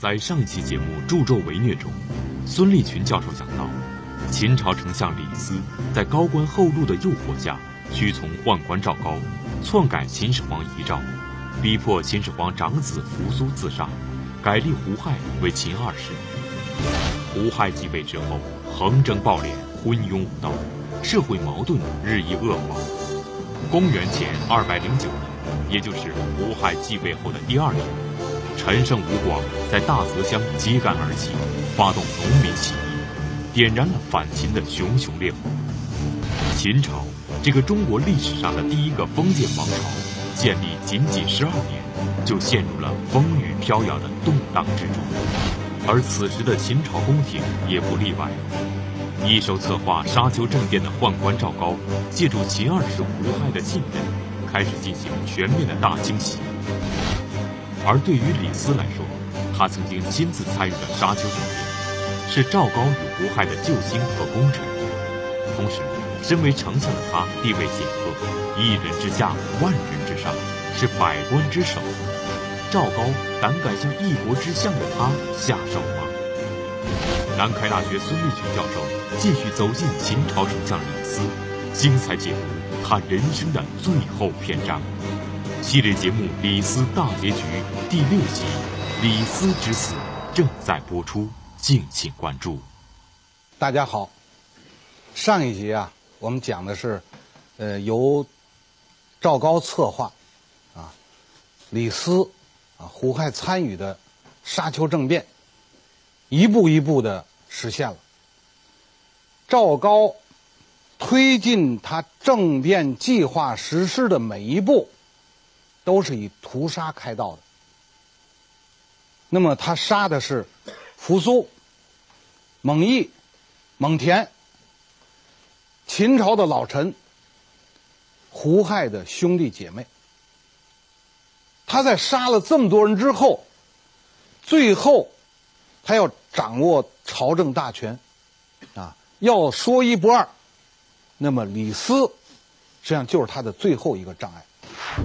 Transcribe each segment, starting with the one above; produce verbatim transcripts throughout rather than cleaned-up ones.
在上一期节目《助纣为虐》中，孙立群教授讲到，秦朝丞相李斯在高官厚禄的诱惑下，屈从宦官赵高，篡改秦始皇遗诏，逼迫秦始皇长子扶苏自杀，改立胡亥为秦二世。胡亥继位之后，横征暴敛，昏庸无道，社会矛盾日益恶化。公元前二百零九年，也就是胡亥继位后的第二年，陈胜吴广在大泽乡揭竿而起，发动农民起义，点燃了反秦的熊熊烈火。秦朝这个中国历史上的第一个封建王朝，建立仅仅十二年，就陷入了风雨飘摇的动荡之中。而此时的秦朝宫廷也不例外。一手策划沙丘政变的宦官赵高，借助秦二世胡亥的信任，开始进行全面的大清洗。而对于李斯来说，他曾经亲自参与了沙丘政变，是赵高与胡亥的救星和功臣。同时，身为丞相的他地位显赫，一人之下，万人之上，是百官之首。赵高胆敢向一国之相的他下手吗？南开大学孙立群教授继续走进秦朝丞相李斯，精彩解读他人生的最后篇章。系列节目《李斯大结局》第六集《李斯之死》正在播出，敬请关注。 大家好，上一集啊，我们讲的是，呃，由赵高策划，啊，李斯啊胡亥参与的沙丘政变，一步一步的实现了。赵高推进他政变计划实施的每一步，都是以屠杀开道的。那么他杀的是扶苏、蒙毅、蒙恬，秦朝的老臣，胡亥的兄弟姐妹。他在杀了这么多人之后，最后他要掌握朝政大权，啊，要说一不二。那么李斯实际上就是他的最后一个障碍。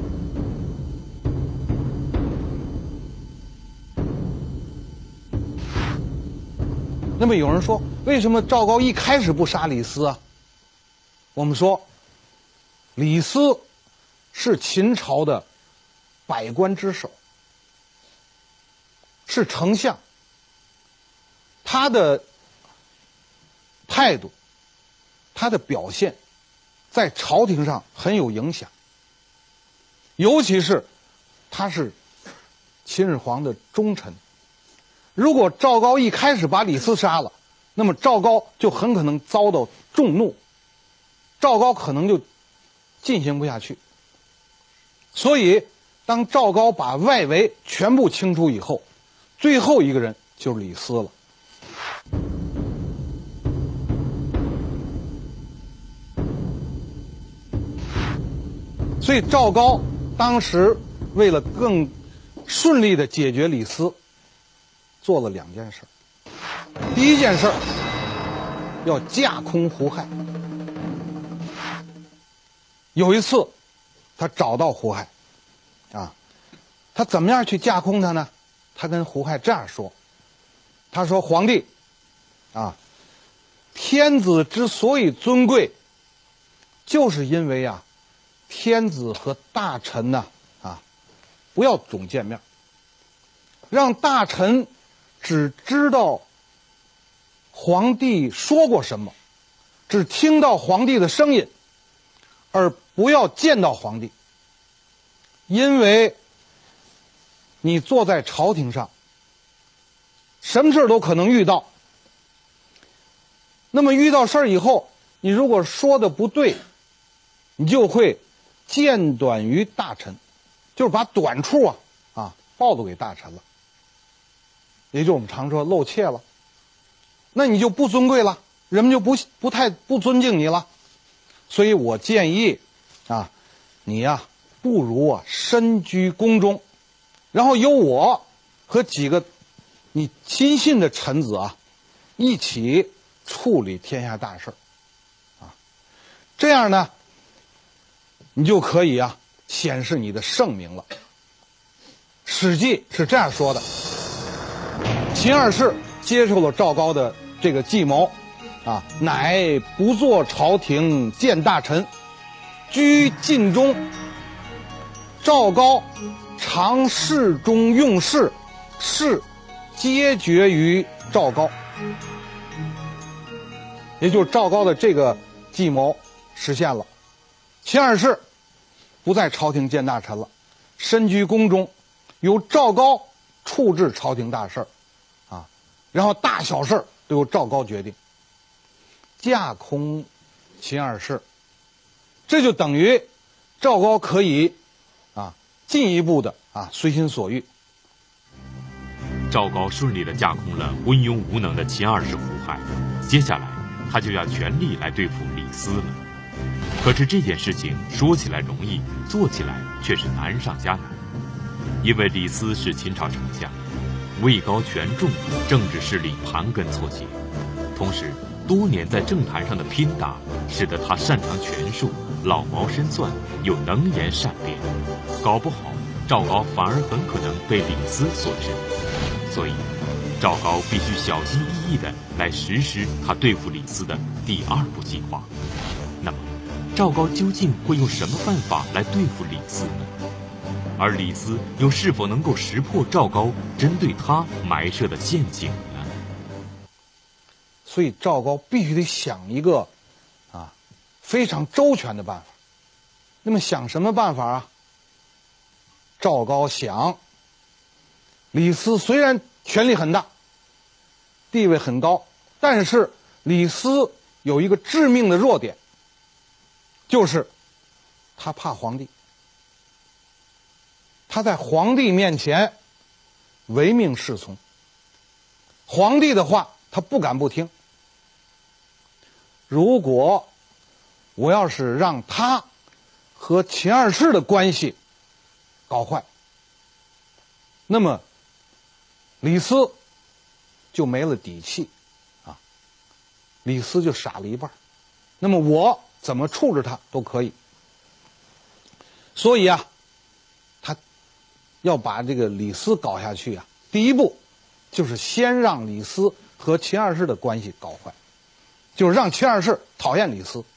那么有人说，为什么赵高一开始不杀李斯啊？我们说，李斯是秦朝的百官之首，是丞相，他的态度，他的表现，在朝廷上很有影响。尤其是他是秦始皇的忠臣。如果赵高一开始把李斯杀了，那么赵高就很可能遭到众怒，赵高可能就进行不下去。所以当赵高把外围全部清除以后，最后一个人就是李斯了。所以赵高当时为了更顺利地解决李斯，做了两件事。第一件事要架空胡亥。有一次他找到胡亥啊，他怎么样去架空他呢？他跟胡亥这样说，他说：皇帝啊，天子之所以尊贵，就是因为啊天子和大臣呢 啊, 啊不要总见面，让大臣只知道皇帝说过什么，只听到皇帝的声音，而不要见到皇帝。因为你坐在朝廷上，什么事都可能遇到。那么遇到事儿以后，你如果说的不对，你就会见短于大臣，就是把短处啊啊暴露给大臣了，也就我们常说露怯了。那你就不尊贵了，人们就不不太不尊敬你了。所以我建议啊，你呀、啊、不如啊身居宫中，然后由我和几个你亲信的臣子啊一起处理天下大事啊，这样呢你就可以啊显示你的圣明了。史记是这样说的： 秦二世接受了赵高的这个计谋，啊，乃不做朝廷见大臣，居禁中。赵高常侍中用事，事皆决于赵高。也就是赵高的这个计谋实现了，秦二世不在朝廷见大臣了，身居宫中，由赵高处置朝廷大事啊，然后大小事都由赵高决定，架空秦二世，这就等于赵高可以啊进一步的啊随心所欲。 赵高顺利地架空了昏庸无能的秦二世胡亥，接下来他就要全力来对付李斯了。可是这件事情说起来容易，做起来却是难上加难。因为李斯是秦朝丞相，位高权重，政治势力盘根错节，同时多年在政坛上的拼打，使得他擅长权术，老谋深算，又能言善辩，搞不好赵高反而很可能被李斯所制。所以赵高必须小心翼翼地来实施他对付李斯的第二步计划。那么赵高究竟会用什么办法来对付李斯呢？而李斯又是否能够识破赵高针对他埋设的陷阱呢？ 所以赵高必须得想一个啊非常周全的办法。那么想什么办法啊？赵高想，李斯虽然权力很大，地位很高，但是李斯有一个致命的弱点，就是他怕皇帝。他在皇帝面前唯命是从，皇帝的话他不敢不听。如果我要是让他和秦二世的关系搞坏，那么李斯就没了底气啊，李斯就傻了一半，那么我怎么处置他都可以。所以啊，他要把这个李斯搞下去啊，第一步就是先让李斯和秦二世的关系搞坏，就是让秦二世讨厌李斯。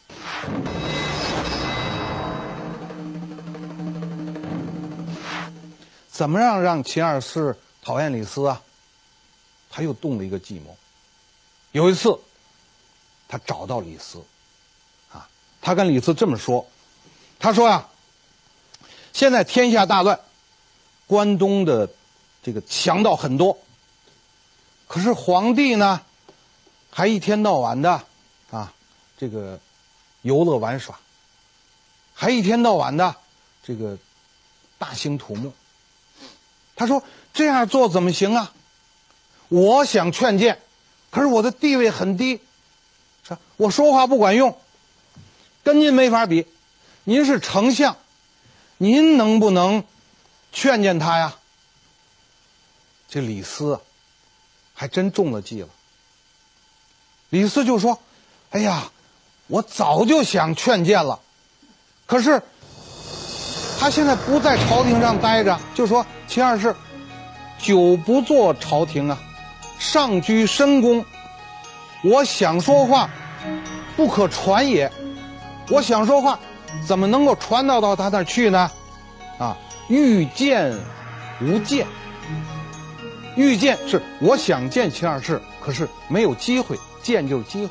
怎么样让秦二世讨厌李斯啊？他又动了一个计谋。有一次他找到李斯啊，他跟李斯这么说，他说呀、啊，现在天下大乱，关东的这个强盗很多，可是皇帝呢还一天到晚的啊这个游乐玩耍，还一天到晚的这个大兴土木。他说这样做怎么行啊？我想劝谏，可是我的地位很低，是吧？我说话不管用，跟您没法比。您是丞相，您能不能劝谏他呀？这李斯啊还真中了计了。李斯就说，哎呀，我早就想劝谏了，可是他现在不在朝廷上待着，就说秦二世久不做朝廷啊，上居深宫，我想说话不可传也，我想说话怎么能够传导到他那儿去呢？啊，欲见无见，欲见是我想见秦二世，可是没有机会，见就是机会。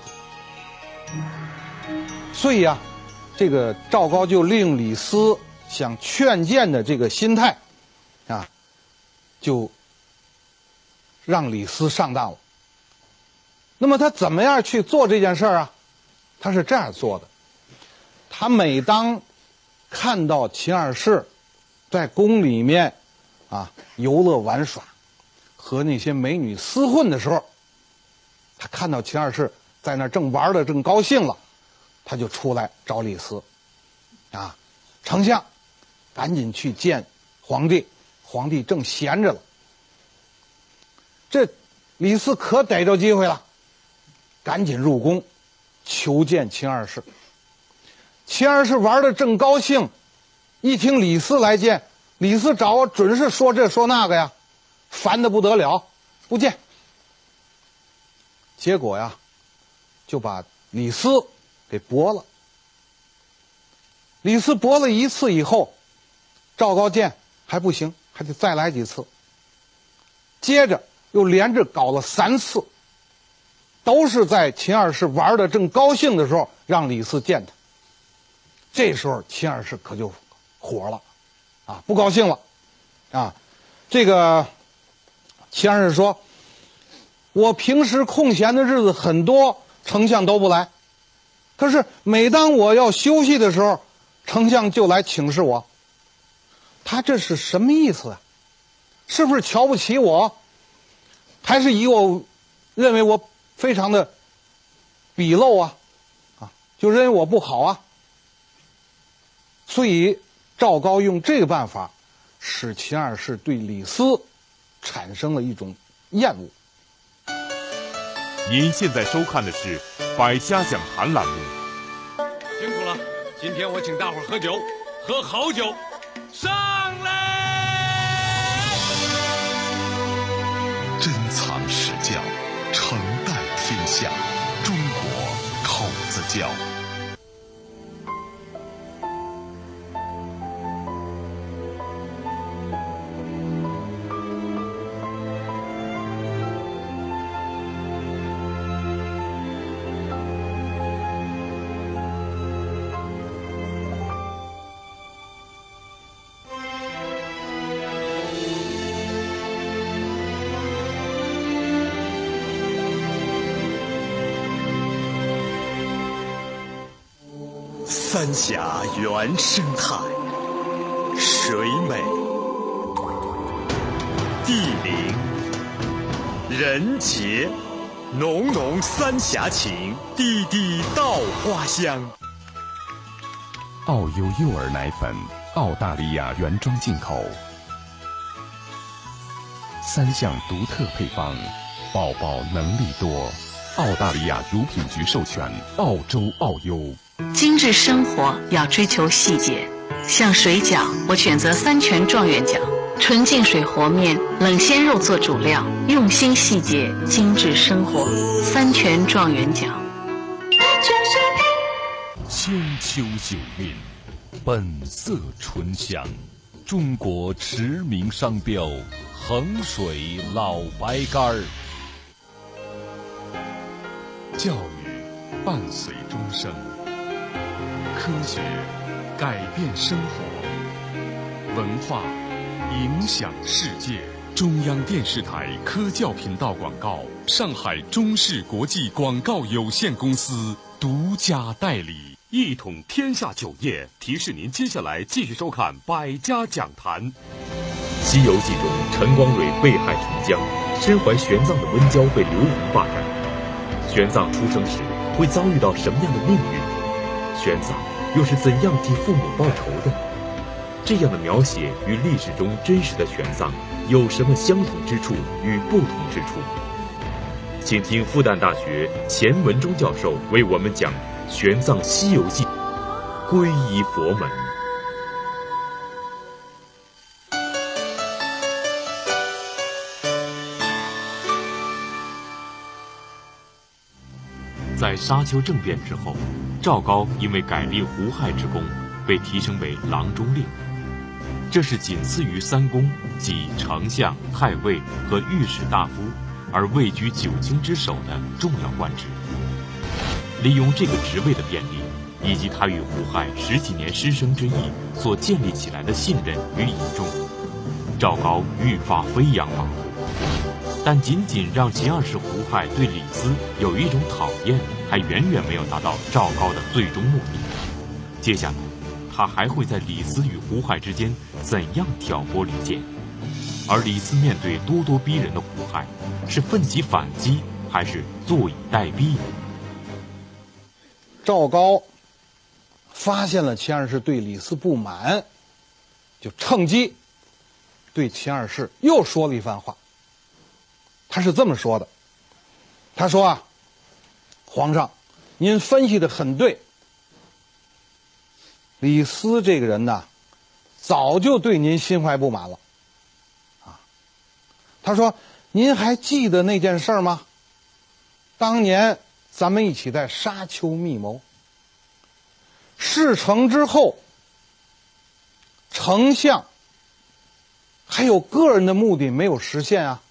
所以啊，这个赵高就利用李斯想劝谏的这个心态啊，就让李斯上当了。那么他怎么样去做这件事儿啊？他是这样做的，他每当看到秦二世在宫里面啊游乐玩耍，和那些美女厮混的时候，他看到秦二世在那正玩的正高兴了，他就出来找李斯啊，丞相赶紧去见皇帝，皇帝正闲着了。这李斯可逮着机会了，赶紧入宫求见秦二世。秦二世玩的正高兴，一听李斯来见，李斯找我准是说这说那个呀，烦得不得了，不见结果呀，就把李斯给驳了。李斯驳了一次以后，赵高见还不行，还得再来几次。接着又连着搞了三次，都是在秦二世玩的正高兴的时候让李斯见他。这时候秦二世可就火了，啊，不高兴了，啊，这个秦二世说：“我平时空闲的日子很多，丞相都不来，可是每当我要休息的时候，丞相就来请示我。他这是什么意思啊？是不是瞧不起我？还是以我认为我非常的鄙陋啊？啊，就认为我不好啊？”所以赵高用这个办法，使秦二世对李斯产生了一种厌恶。 您现在收看的是《百家讲坛》栏目。 辛苦了，今天我请大伙儿喝酒，喝好酒，上来！ 珍藏史教，承代天下，中国口子窖。三峡原生态，水美、地灵、人杰，浓浓三峡情，地地稻花香。 奥优幼儿奶粉，澳大利亚原装进口，三项独特配方，宝宝能力多。澳大利亚乳品局授权，澳洲奥优。 精致生活要追求细节，像水饺，我选择三全状元饺，纯净水和面，冷鲜肉做主料，用心细节，精致生活，三全状元饺。 千秋酒令，本色醇香，中国驰名商标，衡水老白干儿。教育伴随终生，科学改变生活，文化影响世界。中央电视台科教频道广告，上海中视国际广告有限公司独家代理。一统天下酒业提示您接下来继续收看《百家讲坛》。 《西游记》中，陈光蕊被害沉江，身怀玄奘的温娇被刘盈霸占。玄奘出生时会遭遇到什么样的命运？玄奘又是怎样替父母报仇的？这样的描写与历史中真实的玄奘有什么相同之处与不同之处？请听复旦大学钱文忠教授为我们讲《玄奘西游记》，皈依佛门。在沙丘政变之后，赵高因为改立胡亥之功，被提升为郎中令，这是仅次于三公，即丞相、太尉和御史大夫，而位居九卿之首的重要官职。利用这个职位的便利，以及他与胡亥十几年师生之谊所建立起来的信任与倚重，赵高愈发飞扬跋扈。但仅仅让秦二世胡亥对李斯有一种讨厌，还远远没有达到赵高的最终目的。接下来，他还会在李斯与胡亥之间怎样挑拨离间？而李斯面对咄咄逼人的胡亥，是奋起反击，还是坐以待毙？ 赵高发现了秦二世对李斯不满，就趁机对秦二世又说了一番话。他是这么说的，他说啊，皇上，您分析的很对，李斯这个人呢，早就对您心怀不满了，啊，他说，您还记得那件事吗？ 当年咱们一起在沙丘密谋，事成之后，丞相还有个人的目的没有实现啊。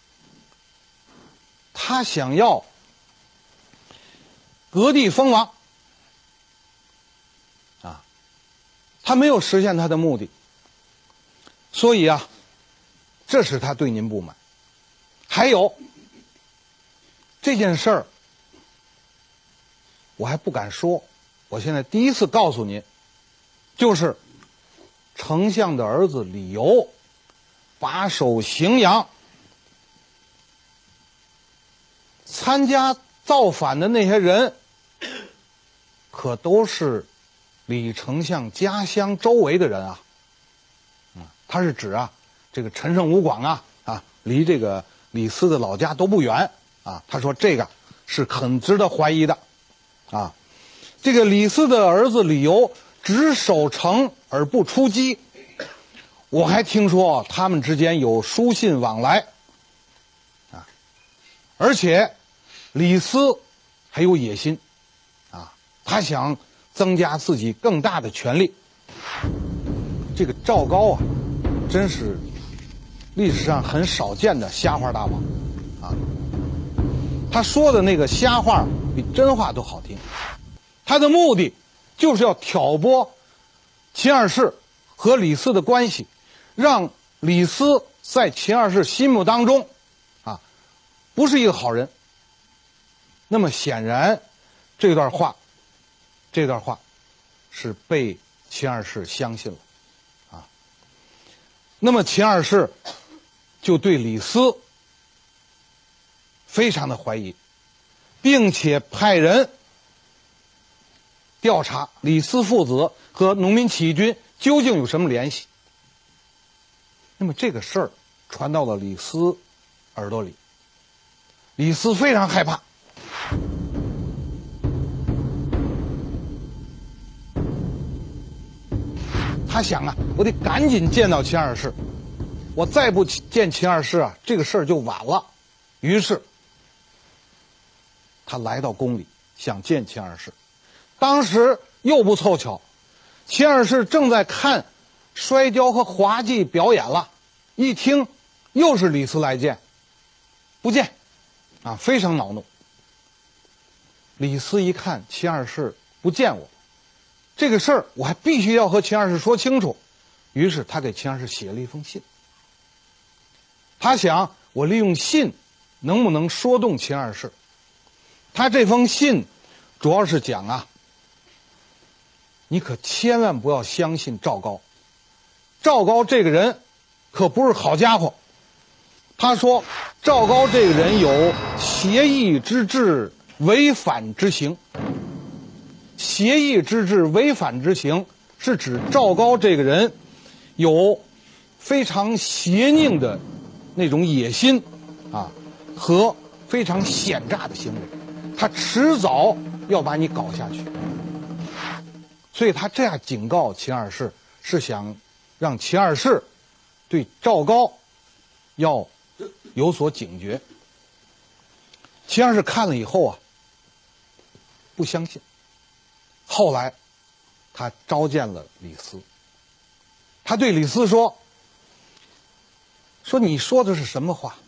他想要割地封王啊，他没有实现他的目的，所以啊，这使他对您不满。还有这件事儿，我还不敢说，我现在第一次告诉您，就是丞相的儿子李由把守荥阳，参加造反的那些人可都是李丞相家乡周围的人啊。嗯，他是指啊这个陈胜吴广啊啊离这个李斯的老家都不远啊。他说这个是很值得怀疑的啊。这个李斯的儿子李由只守城而不出击，我还听说他们之间有书信往来啊，而且李斯还有野心啊，他想增加自己更大的权力。这个赵高啊，真是历史上很少见的瞎话大王啊！他说的那个瞎话比真话都好听，他的目的就是要挑拨秦二世和李斯的关系，让李斯在秦二世心目当中啊不是一个好人。那么显然这段话这段话是被秦二世相信了啊。那么秦二世就对李斯非常的怀疑，并且派人调查李斯父子和农民起义军究竟有什么联系。那么这个事儿传到了李斯耳朵里，李斯非常害怕，他想啊，我得赶紧见到秦二世，我再不见秦二世啊，这个事儿就晚了。于是他来到宫里想见秦二世，当时又不凑巧，秦二世正在看摔跤和滑稽表演了，一听又是李斯来见，不见啊，非常恼怒。李斯一看秦二世不见我，这个事儿我还必须要和秦二世说清楚，于是他给秦二世写了一封信。他想我利用信能不能说动秦二世。他这封信主要是讲啊，你可千万不要相信赵高，赵高这个人可不是好家伙。他说赵高这个人有邪义之志，违反之行。邪义之志，违反之行是指赵高这个人有非常邪佞的那种野心啊，和非常险诈的行为，他迟早要把你搞下去。所以他这样警告秦二世，是想让秦二世对赵高要有所警觉。秦二世看了以后啊，不相信。后来他召见了李斯，他对李斯说说你说的是什么话？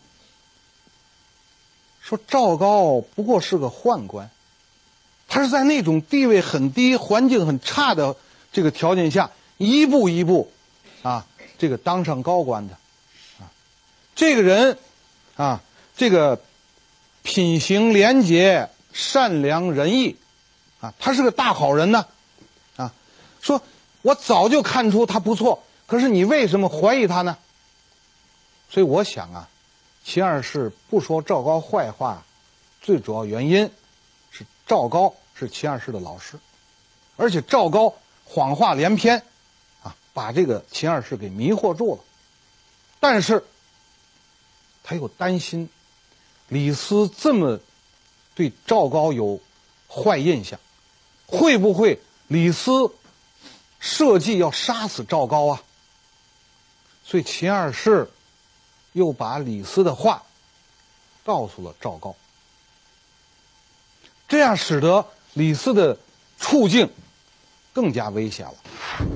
说赵高不过是个宦官，他是在那种地位很低、环境很差的这个条件下一步一步啊这个当上高官的啊。这个人啊这个品行廉洁、善良仁义啊，他是个大好人呢啊。说我早就看出他不错，可是你为什么怀疑他呢？所以我想啊，秦二世不说赵高坏话，最主要原因是赵高是秦二世的老师，而且赵高谎话连篇啊，把这个秦二世给迷惑住了。但是他又担心李斯这么对赵高有坏印象，会不会李斯设计要杀死赵高啊？所以秦二世又把李斯的话告诉了赵高。 这样使得李斯的处境更加危险了。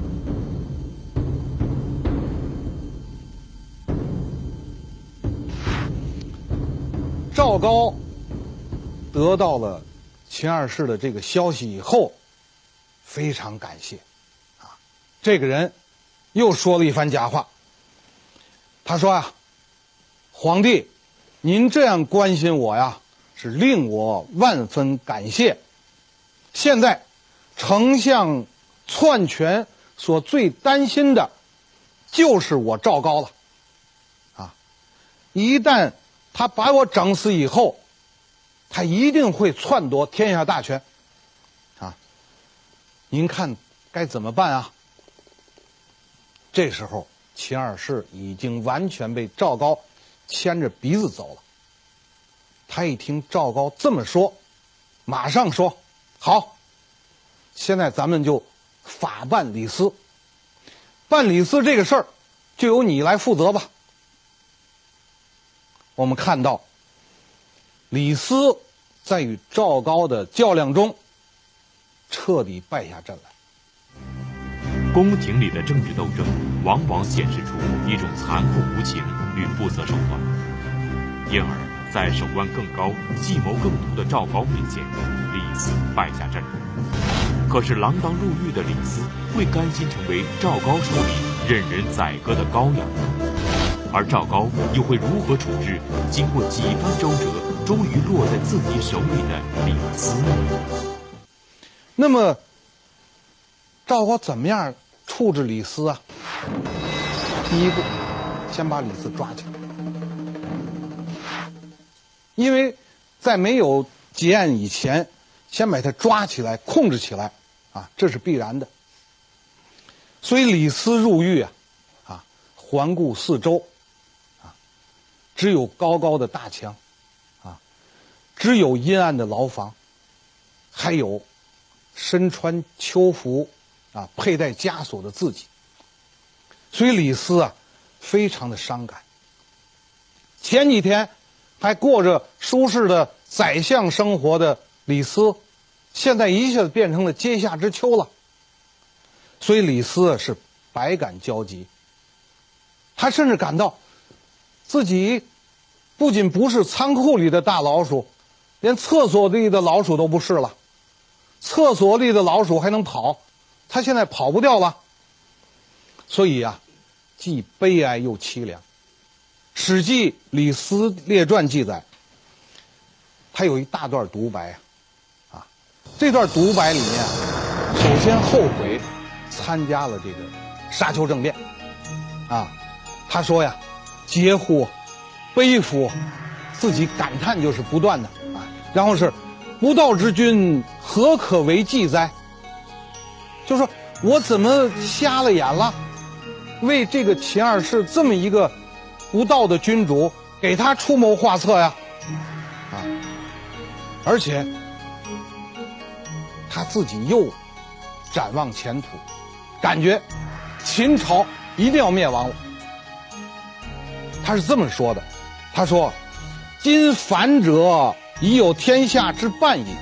赵高得到了秦二世的这个消息以后，非常感谢啊，这个人又说了一番假话。他说啊，皇帝，您这样关心我呀，是令我万分感谢。现在丞相篡权所最担心的就是我赵高了啊，一旦他把我整死以后，他一定会篡夺天下大权啊，您看该怎么办啊？这时候秦二世已经完全被赵高牵着鼻子走了。他一听赵高这么说，马上说好，现在咱们就法办李斯，办李斯这个事儿就由你来负责吧。我们看到李斯在与赵高的较量中彻底败下阵来。 宫廷里的政治斗争往往显示出一种残酷无情与不择手段，因而在手腕更高、计谋更毒的赵高面前，李斯败下阵来。可是锒铛入狱的李斯会甘心成为赵高手里任人宰割的羔羊？而赵高又会如何处置经过几番周折终于落在自己手里的李斯呢？ 那么赵高怎么样处置李斯啊？第一步，先把李斯抓起来，因为在没有结案以前，先把他抓起来控制起来啊，这是必然的。所以李斯入狱啊啊环顾四周啊，只有高高的大墙啊，只有阴暗的牢房，还有身穿囚服啊佩戴枷锁的自己。所以李斯啊非常的伤感。前几天还过着舒适的宰相生活的李斯，现在一下子变成了阶下之囚了。所以李斯是百感交集，他甚至感到自己不仅不是仓库里的大老鼠，连厕所里的老鼠都不是了。厕所里的老鼠还能跑，他现在跑不掉了。所以啊，既悲哀又凄凉。《史记·李斯列传》记载，他有一大段独白啊，这段独白里面，首先后悔参加了这个沙丘政变啊，他说呀，嗟乎，悲夫，自己感叹就是不断的啊，然后是不道之君何可为计哉？就说我怎么瞎了眼了？为这个秦二世这么一个不道的君主，给他出谋划策呀，啊！而且他自己又展望前途，感觉秦朝一定要灭亡了。他是这么说的，他说：“今反者已有天下之半矣，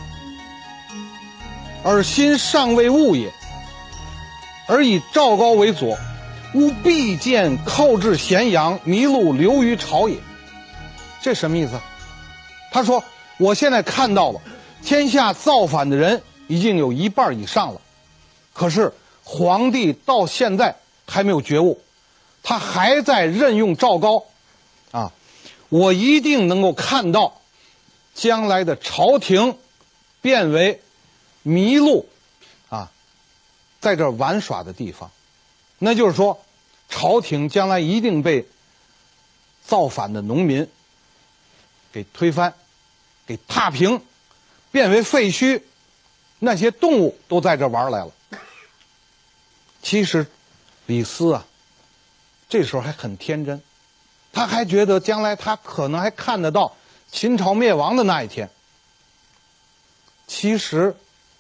而心尚未悟也。而以赵高为佐，吾必见寇至咸阳，麋鹿流于朝野。”这什么意思？他说我现在看到了天下造反的人已经有一半以上了，可是皇帝到现在还没有觉悟，他还在任用赵高啊！我一定能够看到将来的朝廷变为麋鹿啊在这玩耍的地方。那就是说朝廷将来一定被造反的农民给推翻，给踏平，变为废墟，那些动物都在这玩来了。其实李斯啊这时候还很天真，他还觉得将来他可能还看得到秦朝灭亡的那一天。其实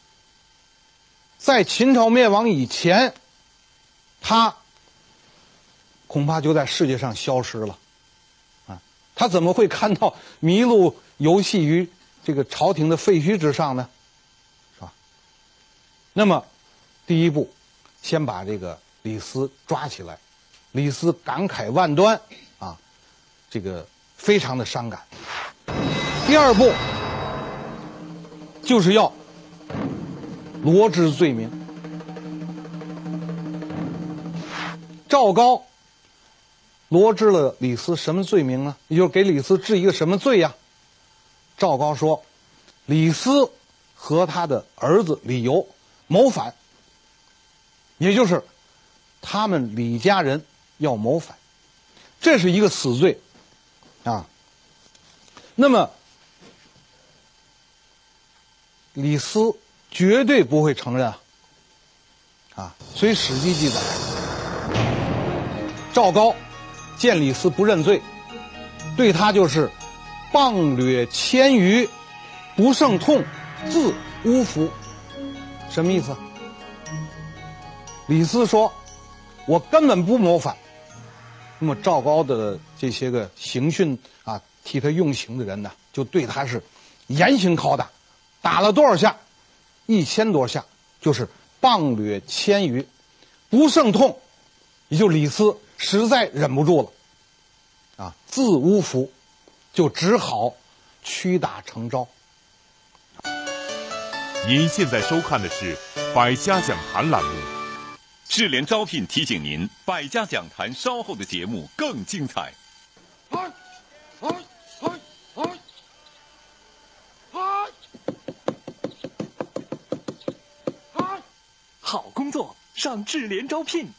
在秦朝灭亡以前，他恐怕就在世界上消失了啊！他怎么会看到麋鹿游戏于这个朝廷的废墟之上呢？是吧？那么，第一步，先把这个李斯抓起来。李斯感慨万端啊，这个非常的伤感。第二步，就是要罗织罪名。赵高罗织了李斯什么罪名呢？也就是给李斯治一个什么罪呀？赵高说，李斯和他的儿子李由谋反，也就是他们李家人要谋反，这是一个死罪啊。那么李斯绝对不会承认啊，啊，所以《史记》记载，赵高见李斯不认罪，对他就是棒掠千余，不胜痛，自乌服。什么意思？李斯说，我根本不谋反。那么赵高的这些个刑讯啊，替他用刑的人呢，就对他是严刑拷打，打了多少下？一千多下，就是棒掠千余，不胜痛，也就李斯实在忍不住了，啊，自乌服，就只好屈打成招。 您现在收看的是《百家讲坛》栏目。 智联招聘提醒您，百家讲坛稍后的节目更精彩。 好工作上智联招聘。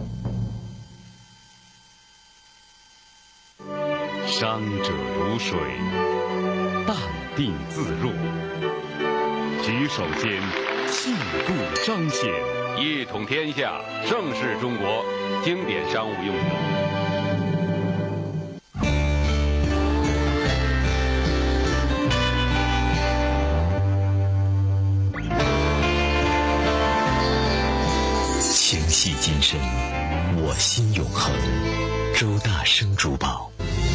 商者如水，淡定自若，举手间气度彰显。 一统天下，盛世中国，经典商务用语。 情系今生，我心永恒。周大生珠宝。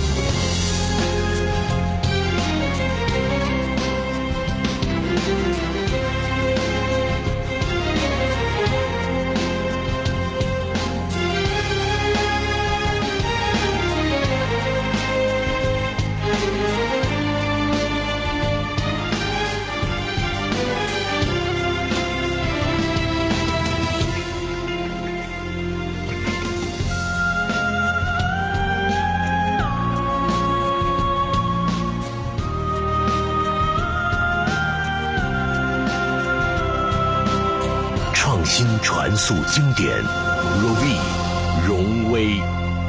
新传速经典 R O V 荣威。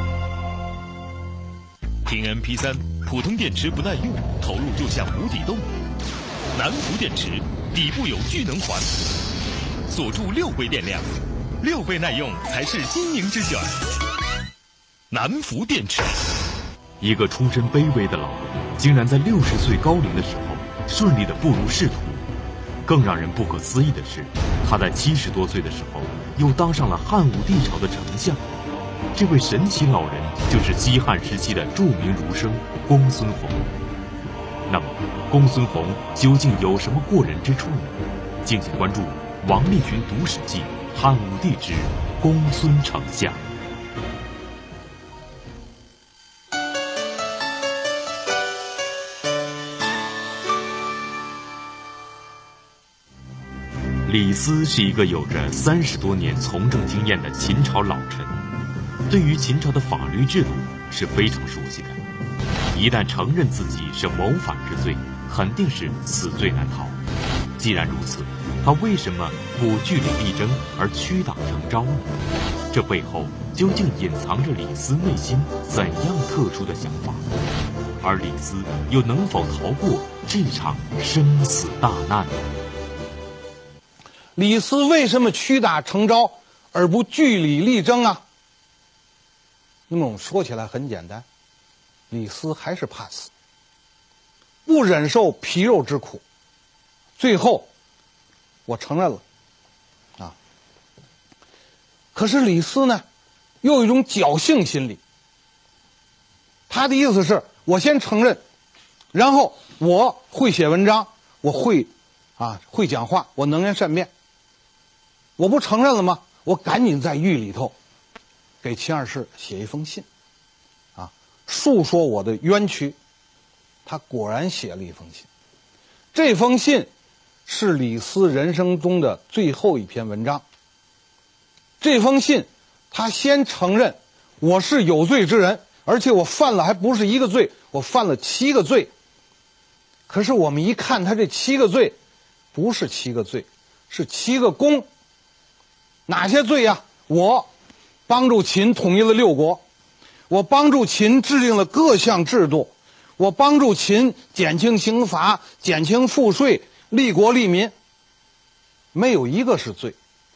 听 M P 三， 普通电池不耐用，投入就像无底洞。南孚电池底部有聚能环，锁住六倍电量，六倍耐用才是经营之选。南孚电池。 一个出身卑微的老人，竟然在六十岁高龄的时候顺利地步入仕途。更让人不可思议的是，他在七十多岁的时候又当上了汉武帝朝的丞相。这位神奇老人就是西汉时期的著名儒生公孙弘。那么，公孙弘究竟有什么过人之处呢？敬请关注王立群读史记《汉武帝之公孙丞相》。李斯是一个有着三十多年从政经验的秦朝老臣，对于秦朝的法律制度是非常熟悉的。一旦承认自己是谋反之罪，肯定是死罪难逃。既然如此，他为什么不据理力争而屈打成招呢？这背后究竟隐藏着李斯内心怎样特殊的想法？而李斯又能否逃过这场生死大难呢？ 李斯为什么屈打成招而不据理力争啊？那么我们说起来很简单，李斯还是怕死，不忍受皮肉之苦。最后我承认了啊。可是李斯呢，又有一种侥幸心理。他的意思是，我先承认然后我会写文章，我会啊会讲话，我能言善辩，我不承认了吗？我赶紧在狱里头给秦二世写一封信，啊，述说我的冤屈。他果然写了一封信，这封信是李斯人生中的最后一篇文章。这封信他先承认我是有罪之人，而且我犯了还不是一个罪，我犯了七个罪。可是我们一看他这七个罪，不是七个罪，是七个功。哪些罪呀？我帮助秦统一了六国，我帮助秦制定了各项制度，我帮助秦减轻刑罚，减轻赋税，利国利民，没有一个是罪。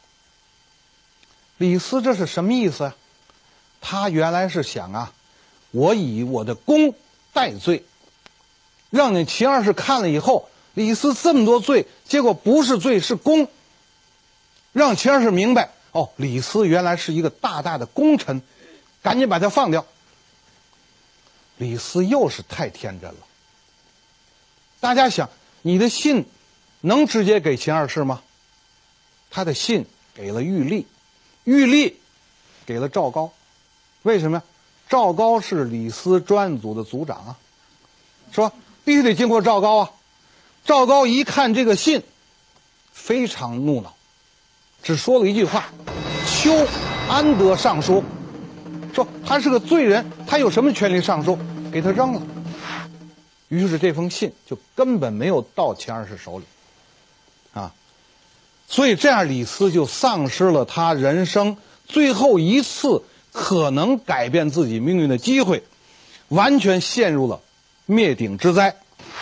李斯这是什么意思啊？他原来是想啊，我以我的功代罪，让你秦二世看了以后，李斯这么多罪，结果不是罪是功，让秦二世明白，哦，李斯原来是一个大大的功臣，赶紧把他放掉。李斯又是太天真了。大家想，你的信能直接给秦二世吗？他的信给了玉立，玉立给了赵高。为什么呀？赵高是李斯专案组的组长啊，是吧？必须得经过赵高啊。赵高一看这个信，非常怒恼，只说了一句话：丘安得上书？说他是个罪人，他有什么权利上书？给他扔了。于是这封信就根本没有到秦二世手里啊。所以这样李斯就丧失了他人生最后一次可能改变自己命运的机会，完全陷入了灭顶之灾。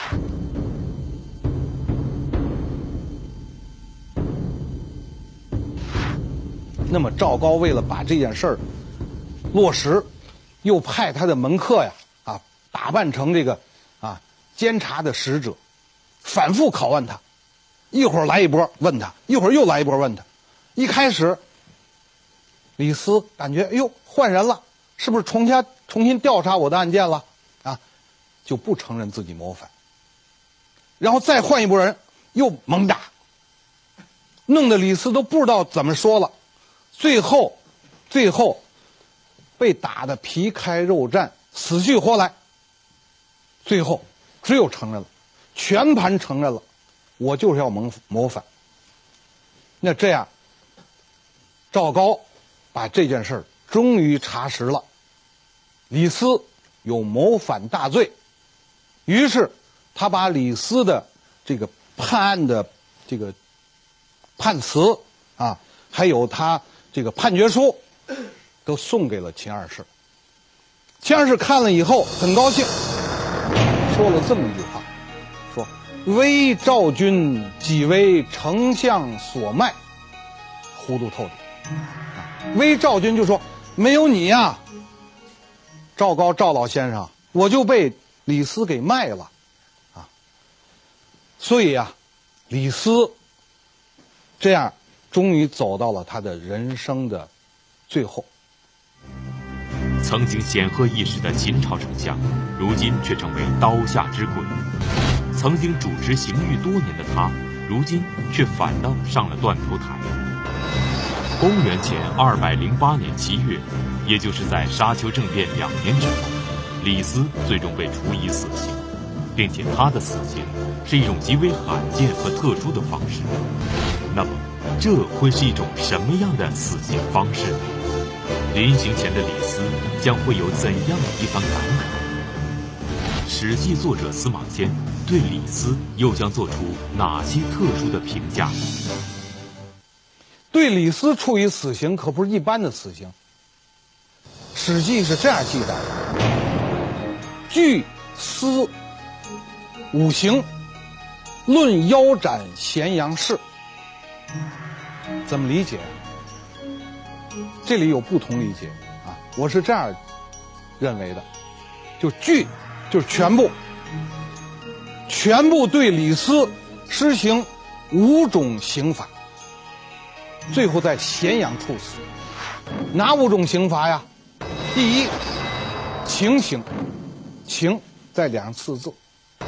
那么赵高为了把这件事儿落实，又派他的门客呀啊打扮成这个啊监察的使者，反复拷问他，一会儿来一波问他，一会儿又来一波问他。一开始李斯感觉哎呦换人了，是不是重新重新调查我的案件了啊？就不承认自己谋反。然后再换一拨人，又猛打，弄得李斯都不知道怎么说了。最后，最后被打得皮开肉绽，死去活来。最后只有承认了，全盘承认了，我就是要谋谋反。那这样，赵高把这件事儿终于查实了，李斯有谋反大罪。于是他把李斯的这个判案的这个判词啊，还有他这个判决书，都送给了秦二世。秦二世看了以后很高兴，说了这么一句话，说微赵君己为丞相所卖，糊涂透顶。微赵君就说没有你呀、啊，赵高赵老先生，我就被李斯给卖了啊。所以啊，李斯这样终于走到了他的人生的最后。 曾经显赫一时的秦朝丞相，如今却成为刀下之鬼。曾经主持刑狱多年的他，如今却反倒上了断头台。公元前二百零八年七月，也就是在沙丘政变两年之后，李斯最终被处以死刑，并且他的死刑是一种极为罕见和特殊的方式。那么这会是一种什么样的死刑方式呢？临行前的李斯将会有怎样一番感慨？史记作者司马迁对李斯又将做出哪些特殊的评价呢？ 对李斯处以死刑可不是一般的死刑。史记是这样记载的：据司五刑，论腰斩咸阳市。怎么理解？这里有不同理解啊，我是这样认为的，就据就是全部，全部对李斯施行五种刑罚，最后在咸阳处死。哪五种刑罚呀？第一，情刑，情在两次字，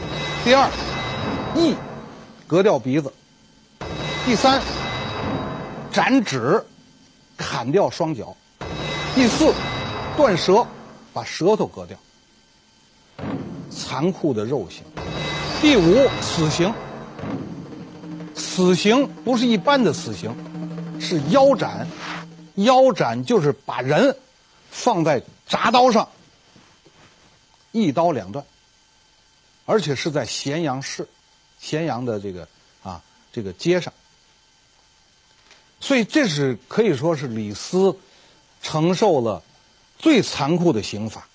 第二，缢，割掉鼻子；第三，斩指，砍掉双脚；第四，断舌，把舌头割掉。残酷的肉刑。第五，死刑。死刑不是一般的死刑，是腰斩。腰斩就是把人放在铡刀上，一刀两断，而且是在咸阳市，咸阳的这个啊这个街上。所以这是可以说是李斯承受了最残酷的刑罚。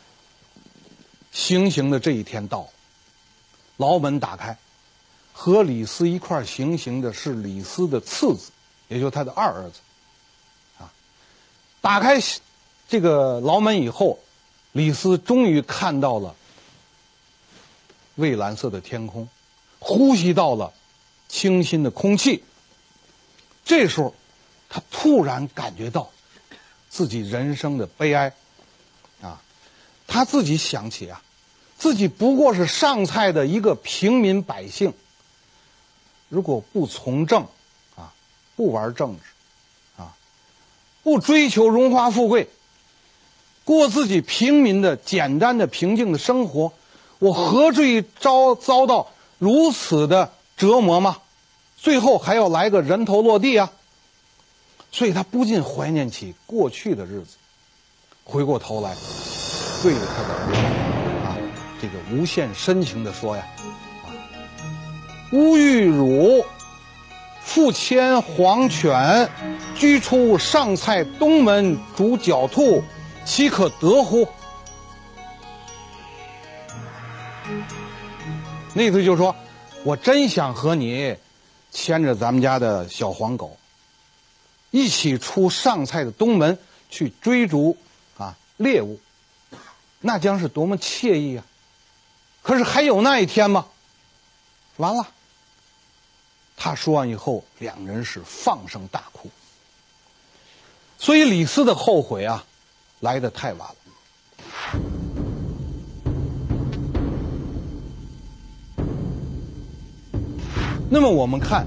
行刑的这一天到了，牢门打开，和李斯一块行刑的是李斯的次子，也就是他的二儿子。啊，打开这个牢门以后，李斯终于看到了蔚蓝色的天空，呼吸到了清新的空气。这时候，他突然感觉到自己人生的悲哀。啊，他自己想起啊，自己不过是上蔡的一个平民百姓，如果不从政，啊，不玩政治，啊，不追求荣华富贵，过自己平民的简单的平静的生活，我何至于遭遭到如此的折磨吗？最后还要来个人头落地啊！所以他不禁怀念起过去的日子，回过头来，对着他的儿子啊，这个无限深情地说呀：“啊，吾欲汝复牵黄犬，居出上蔡东门逐狡兔，岂可得乎？”那意思就是说，我真想和你牵着咱们家的小黄狗，一起出上蔡的东门去追逐啊猎物，那将是多么惬意啊！可是还有那一天吗？完了。他说完以后，两人是放声大哭。所以李斯的后悔啊，来得太晚了。那么我们看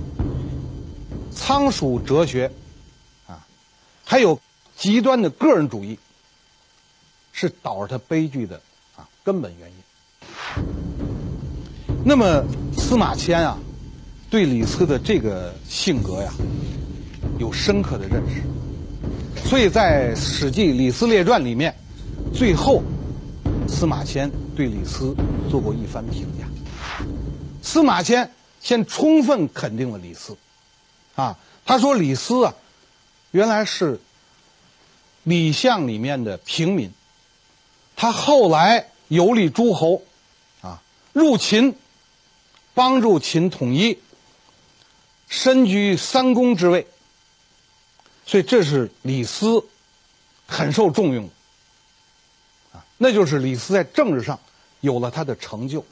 仓鼠哲学啊，还有极端的个人主义，是导致他悲剧的啊根本原因。那么司马迁啊，对李斯的这个性格呀，有深刻的认识，所以在《史记·李斯列传》里面，最后司马迁对李斯做过一番评价。司马迁先充分肯定了李斯，啊，他说李斯啊，原来是李相里面的平民，他后来游历诸侯，啊，入秦，帮助秦统一，身居三公之位，所以这是李斯很受重用的，啊，那就是李斯在政治上有了他的成就。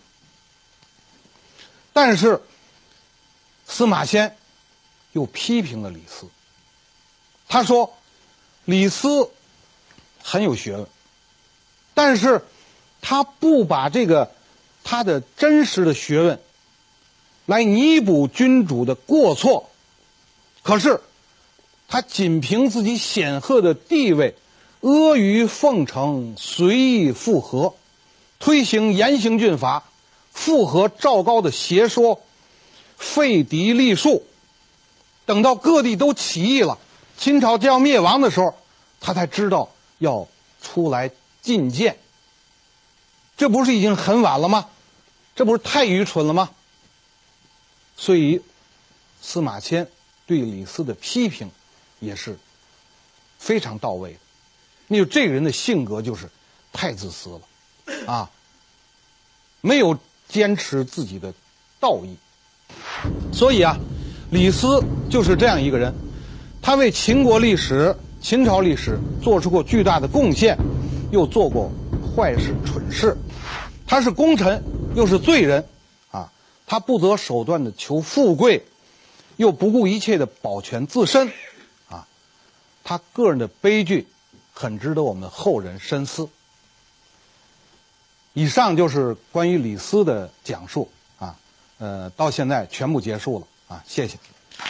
但是司马迁又批评了李斯，他说李斯很有学问，但是他不把这个他的真实的学问来弥补君主的过错，可是他仅凭自己显赫的地位，阿谀奉承，随意附和，推行严刑峻法，附和赵高的邪说，废嫡立庶，等到各地都起义了，秦朝将要灭亡的时候，他才知道要出来进谏。这不是已经很晚了吗？这不是太愚蠢了吗？所以司马迁对李斯的批评也是非常到位的。那就这个人的性格就是太自私了啊，没有坚持自己的道义。所以啊，李斯就是这样一个人，他为秦国历史、秦朝历史做出过巨大的贡献，又做过坏事蠢事。他是功臣，又是罪人啊！他不择手段的求富贵，又不顾一切的保全自身啊！他个人的悲剧很值得我们后人深思。 以上就是关于李斯的讲述啊，呃，到现在全部结束了啊，谢谢。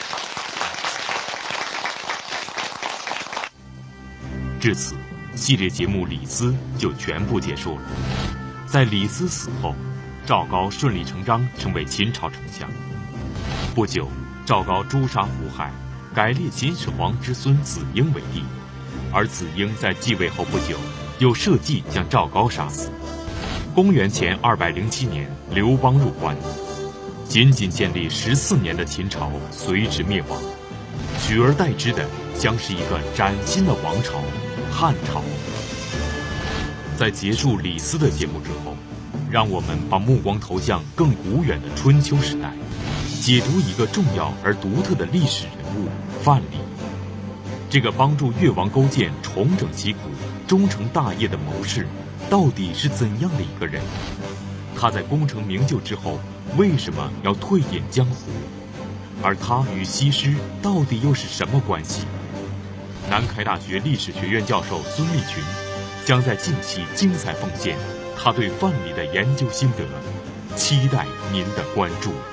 至此，系列节目《李斯》就全部结束了。在李斯死后，赵高顺理成章成为秦朝丞相。不久，赵高诛杀胡亥，改立秦始皇之孙子婴为帝，而子婴在继位后不久，又设计将赵高杀死。公元前二百零七年，刘邦入关，仅仅建立十四年的秦朝随之灭亡，取而代之的将是一个崭新的王朝——汉朝。在结束李斯的节目之后，让我们把目光投向更古远的春秋时代，解读一个重要而独特的历史人物范蠡。这个帮助越王勾践重整旗鼓、终成大业的谋士，到底是怎样的一个人？他在功成名就之后，为什么要退隐江湖？而他与西施到底又是什么关系？南开大学历史学院教授孙立群将在近期精彩奉献他对范蠡的研究心得，期待您的关注。